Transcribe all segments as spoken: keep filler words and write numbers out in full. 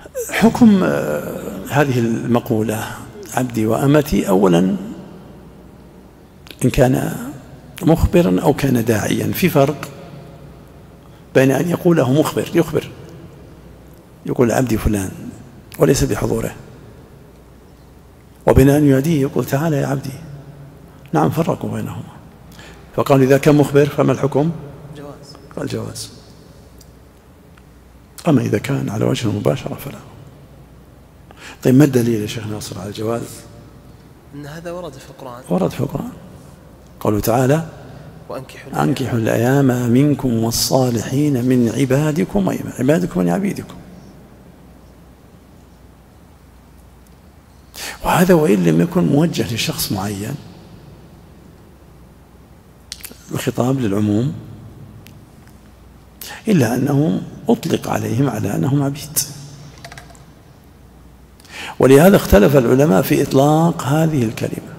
حكم هذه المقولة عبدي وأمتي، أولا إن كان مخبرا أو كان داعيا، في فرق بين أن يقوله مخبر يخبر يقول عبدي فلان وليس بحضوره، وبين أن يناديه يقول تعالى يا عبدي. نعم، فرقوا بينهما، فقال إذا كان مخبر فما الحكم؟ جواز. قال جواز. أما إذا كان على وجه المباشرة فلا. طيب ما الدليل يا شيخ ناصر على الجواز؟ أن هذا ورد في القرآن. ورد في القرآن، قوله تعالى وأنكحوا أنكحوا الأيام منكم والصالحين من عبادكم عبادكم من عبيدكم. وهذا وإن لم يكن موجه لشخص معين، الخطاب للعموم، إلا أنه أطلق عليهم على أنهم عبيد. ولهذا اختلف العلماء في إطلاق هذه الكلمة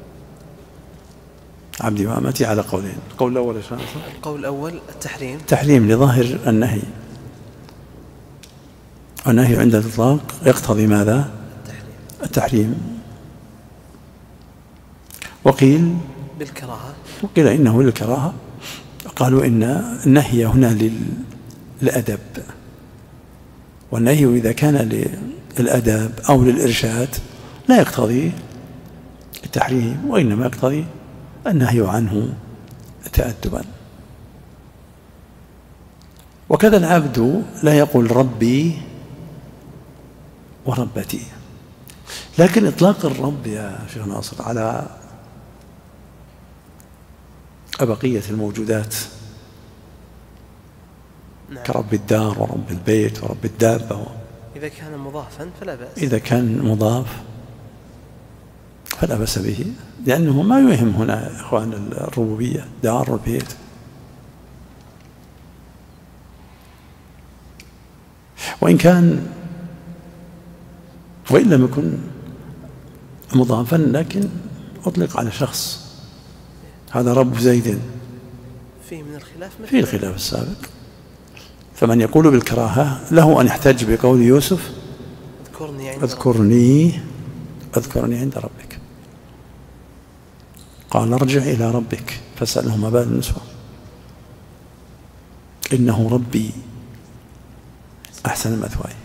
عبدي وأمتي على قولين. القول الأول إيش؟ القول الأول التحريم، تحريم لظاهر النهي، والنهي عند الإطلاق يقتضي ماذا؟ التحريم. التحريم. وقيل بالكراهة، وقيل إنه للكراهة. قالوا إن النهي هنا للأدب، والنهي إذا كان للأدب أو للإرشاد لا يقتضي التحريم، وإنما يقتضي النهي عنه تأدبا. وكذا العبد لا يقول ربي وربتي، لكن إطلاق الرب يا شيخ ناصر على بقية الموجودات كرب الدار ورب البيت ورب الدابة، إذا كان مضافا فلا بأس. إذا كان مضاف فلا بأس به، لأنه ما يهم هنا إخوان الربوبية دار والبيت. وإن كان وإن لم يكن مضافا لكن أطلق على شخص، هذا رب زيد، فيه من الخلاف فيه الخلاف السابق. فمن يقول بالكراهة له أن يحتج بقول يوسف اذكرني عند اذكرني اذكرني عند ربك، قال ارجع إلى ربك فاسأله ما بال النسوة إنه ربي أحسن مثواي.